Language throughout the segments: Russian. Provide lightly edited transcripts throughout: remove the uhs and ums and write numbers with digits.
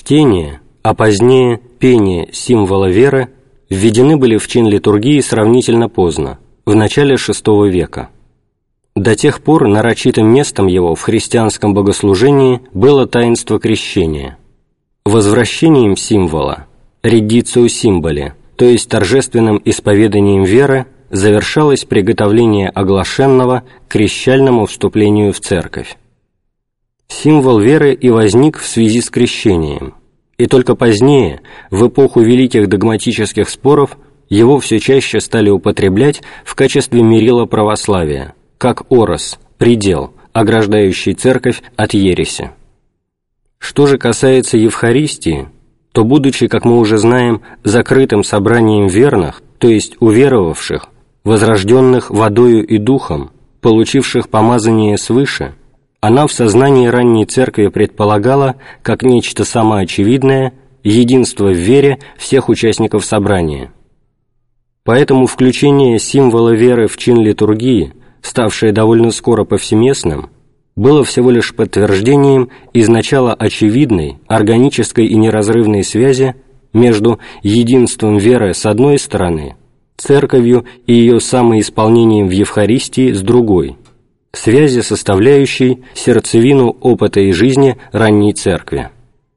Чтение, а позднее пение символа веры введены были в чин литургии сравнительно поздно, в начале VI века. До тех пор нарочитым местом его в христианском богослужении было таинство крещения. Возвращением символа, реддицио символи, то есть торжественным исповеданием веры, завершалось приготовление оглашенного к крещальному вступлению в церковь. Символ веры и возник в связи с крещением, и только позднее, в эпоху великих догматических споров, его все чаще стали употреблять в качестве мерила православия, как орос, предел, ограждающий церковь от ереси. Что же касается Евхаристии, то, будучи, как мы уже знаем, закрытым собранием верных, то есть уверовавших, возрожденных водою и духом, получивших помазание свыше, она в сознании ранней церкви предполагала, как нечто самоочевидное, единство в вере всех участников собрания. Поэтому включение символа веры в чин литургии, ставшее довольно скоро повсеместным, было всего лишь подтверждением изначала очевидной, органической и неразрывной связи между единством веры с одной стороны, церковью и ее самоисполнением в Евхаристии с другой, связи, составляющей сердцевину опыта и жизни ранней церкви.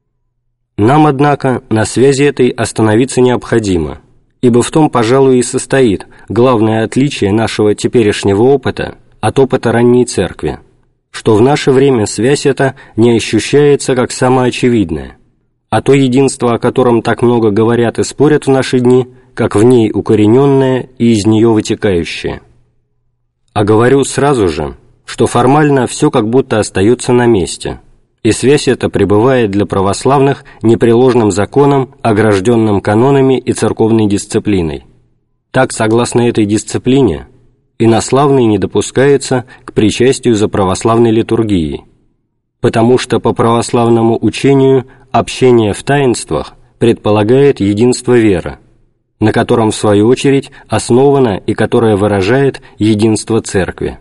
Нам, однако, на связи этой остановиться необходимо, ибо в том, пожалуй, и состоит главное отличие нашего теперешнего опыта от опыта ранней церкви, что в наше время связь эта не ощущается как самоочевидная, а то единство, о котором так много говорят и спорят в наши дни, как в ней укорененное и из нее вытекающее. А говорю сразу же, что формально все как будто остается на месте, и связь эта пребывает для православных непреложным законом, огражденным канонами и церковной дисциплиной. Так, согласно этой дисциплине, инославный не допускается к причастию за православной литургией, потому что по православному учению общение в таинствах предполагает единство веры, на котором в свою очередь основано и которое выражает единство церкви.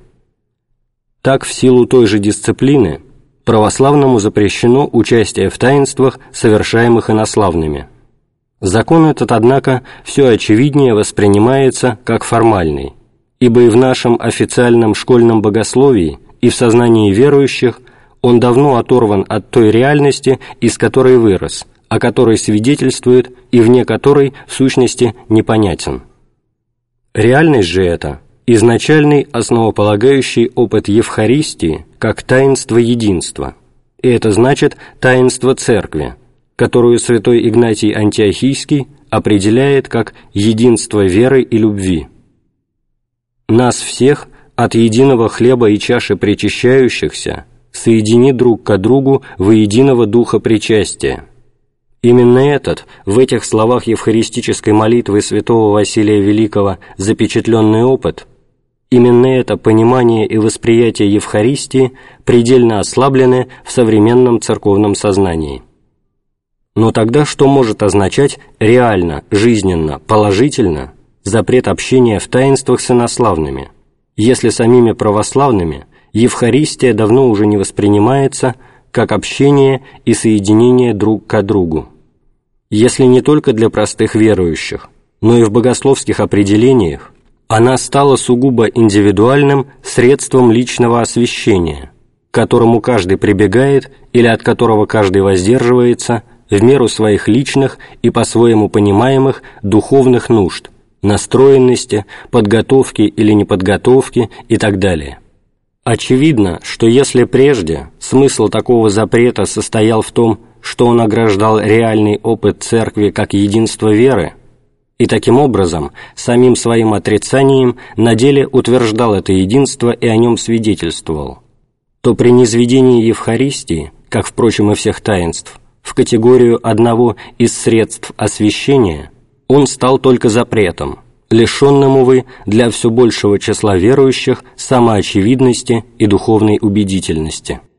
Так, в силу той же дисциплины, православному запрещено участие в таинствах, совершаемых инославными. Закон этот, однако, все очевиднее воспринимается как формальный, ибо и в нашем официальном школьном богословии, и в сознании верующих он давно оторван от той реальности, из которой вырос, о которой свидетельствует и вне которой, в сущности, непонятен. Реальность же эта – изначальный основополагающий опыт Евхаристии как таинство единства, и это значит таинство Церкви, которую святой Игнатий Антиохийский определяет как единство веры и любви. Нас всех от единого хлеба и чаши причащающихся соедини друг ко другу во единого духа причастия. Именно этот, в этих словах евхаристической молитвы святого Василия Великого запечатленный опыт, именно это понимание и восприятие Евхаристии предельно ослаблены в современном церковном сознании. Но тогда что может означать реально, жизненно, положительно запрет общения в таинствах с инославными, если самими православными Евхаристия давно уже не воспринимается как общение и соединение друг ко другу? Если не только для простых верующих, но и в богословских определениях она стала сугубо индивидуальным средством личного освящения, к которому каждый прибегает или от которого каждый воздерживается в меру своих личных и по-своему понимаемых духовных нужд, настроенности, подготовки или неподготовки и так далее. Очевидно, что если прежде смысл такого запрета состоял в том, что он ограждал реальный опыт Церкви как единство веры, и таким образом самим своим отрицанием на деле утверждал это единство и о нем свидетельствовал, то при низведении Евхаристии, как, впрочем, и всех таинств, в категорию одного из средств освящения, он стал только запретом, лишенным, увы, для все большего числа верующих самоочевидности и духовной убедительности.